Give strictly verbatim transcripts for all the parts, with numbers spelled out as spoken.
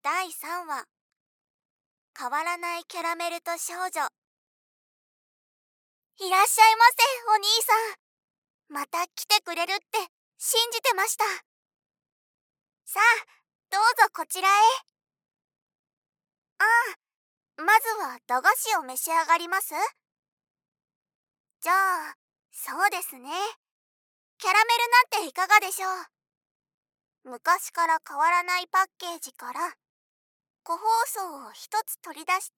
だいさんわ、変わらないキャラメルと少女。いらっしゃいませ、お兄さん。また来てくれるって信じてました。さあ、どうぞこちらへ。ああ、まずは駄菓子を召し上がります？じゃあ、そうですね。キャラメルなんていかがでしょう。昔から変わらないパッケージから個包装を一つ取り出して、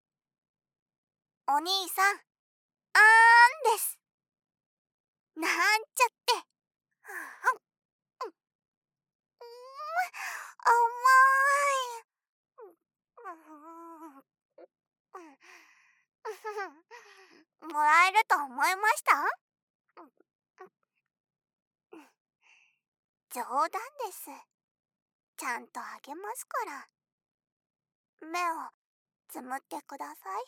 お兄さん、あーんです。なんちゃって。はあ、うん、うん、甘い。もらえると思いました？冗談です。ちゃんとあげますから。目をつむってください。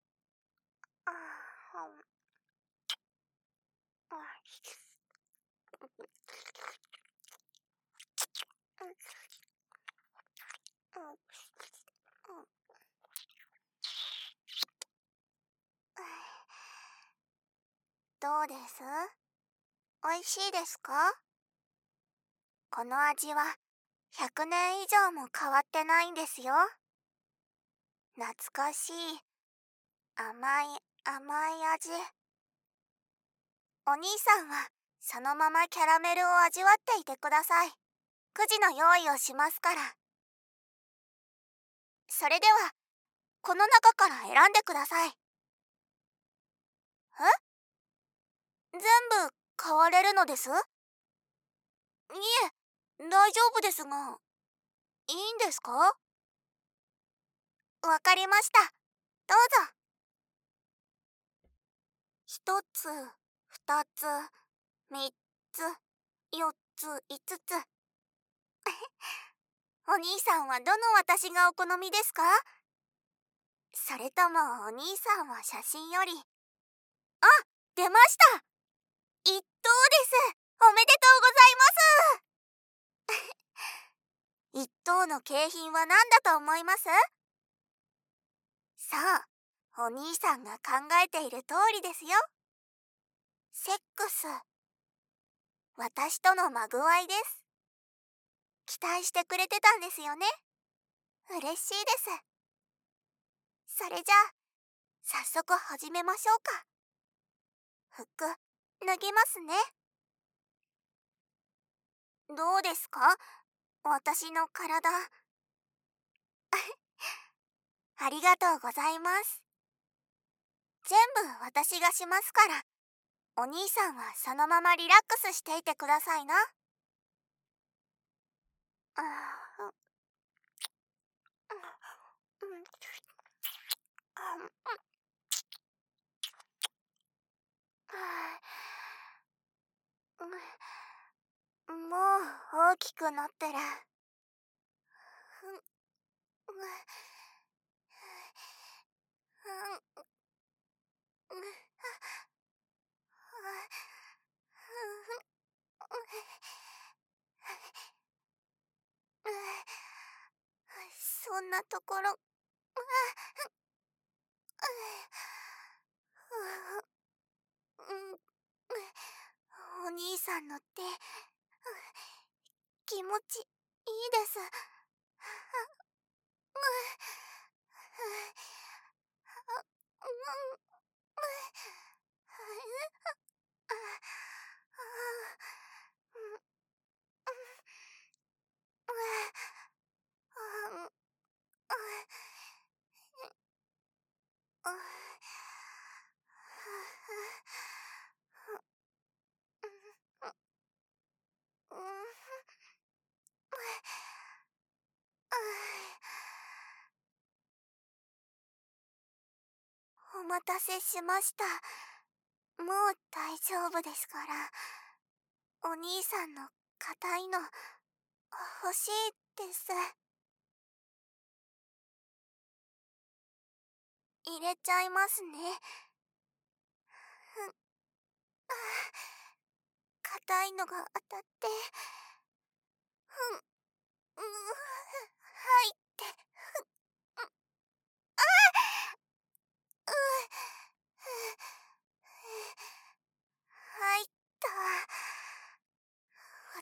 どうです？おいしいですか？この味はひゃくねん以上も変わってないんですよ。懐かしい甘い甘い味。お兄さんはそのままキャラメルを味わっていてください。くじの用意をしますから。それではこの中から選んでください。え？全部買われるのです？いえ、大丈夫ですが。いいんですか？わかりました。どうぞ。一つ、二つ、三つ、四つ、五つ。お兄さんはどの私がお好みですか？それともお兄さんは写真より。あ、出ました。一等です。おめでとうございます。一等の景品は何だと思います？さあ、お兄さんが考えている通りですよ。セックス。私とのまぐわいです。期待してくれてたんですよね。嬉しいです。それじゃあ、早速始めましょうか。服、脱ぎますね。どうですか？私の体。ありがとうございます。全部私がしますから、お兄さんはそのままリラックスしていてくださいな。あー、うん、うん、うん、もう大きくなってる。そんなところ。お兄さんの手、気持ちいいです。お待たせしました。もう大丈夫ですから。お兄さんの硬いの欲しいです。入れちゃいますね。硬いのが当たって。うん、うん、はい。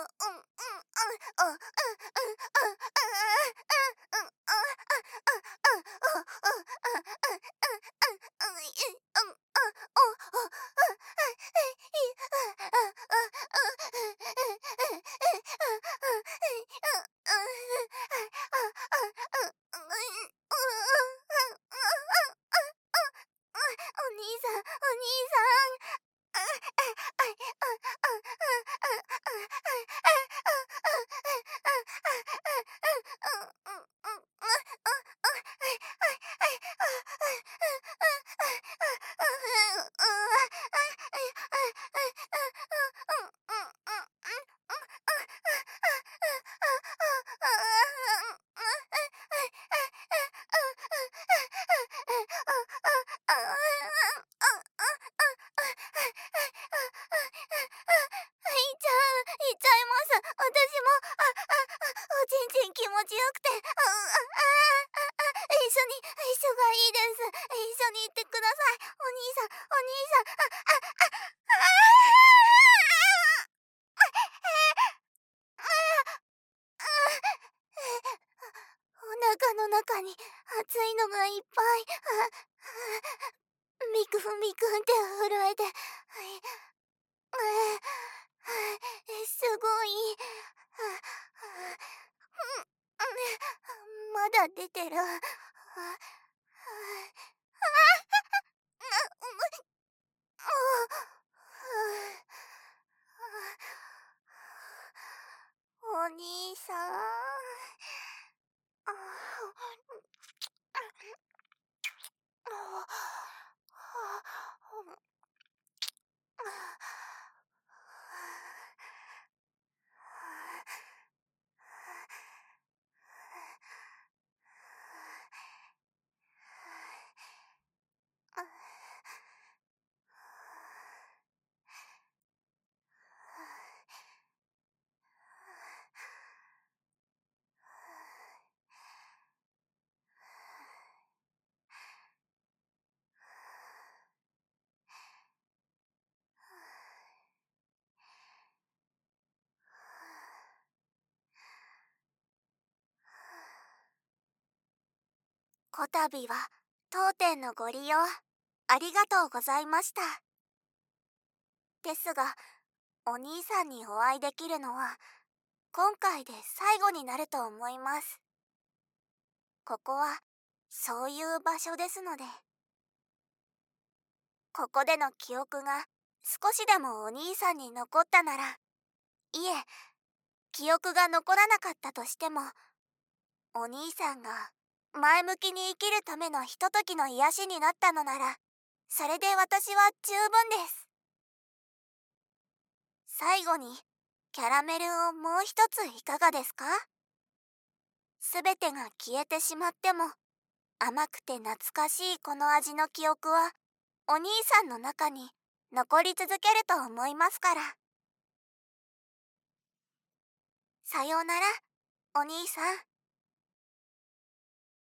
気持ちよくて、ああああ一緒に一緒がいいです。一緒に行ってください。お兄さん、お兄さん。ああああお腹の中に熱いのがいっぱい。ミクフミクフって震えて、すごい。まだ出てる。お兄さん。 こたびは当店のご利用ありがとうございました。ですが、お兄さんにお会いできるのは今回で最後になると思います。ここはそういう場所ですので。ここでの記憶が少しでもお兄さんに残ったなら、いえ、記憶が残らなかったとしても、お兄さんが前向きに生きるためのひとときの癒しになったのなら、それで私は十分です。最後にキャラメルをもう一ついかがですか？すべてが消えてしまっても、甘くて懐かしいこの味の記憶はお兄さんの中に残り続けると思いますから。さようなら、お兄さん。